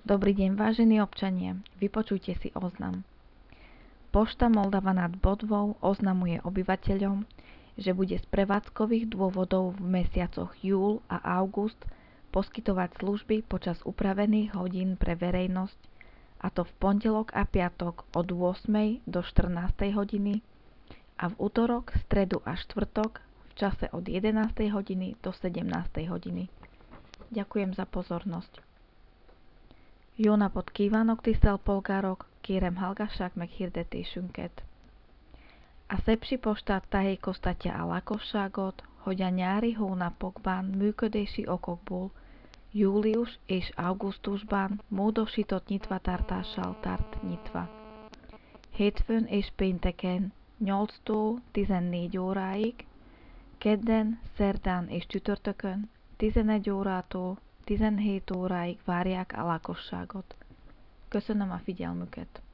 Dobrý deň, vážení občania, vypočujte si oznam. Pošta Moldava nad Bodvou oznamuje obyvateľom, že bude z prevádzkových dôvodov v mesiacoch júl a august poskytovať služby počas upravených hodín pre verejnosť, a to v pondelok a piatok od 8. do 14. hodiny a v utorok, stredu a štvrtok v čase od 11. hodiny do 17. hodiny. Ďakujem za pozornosť. Jóna pod kívánok tisztelt polgárok, kérem hallgassák meg hirdetésünket. A Szepsi Posta tájékoztatja a lakosságot, hogy a nyári hónapokban működési okokból július és augusztusban módosított nyitvatartással tart nyitva. Hétfőn és pénteken 8-tól 14 óráig, kedden, szerdán és csütörtökön 11 órától 17 óráig várják a lakosságot. Köszönöm a figyelmüket!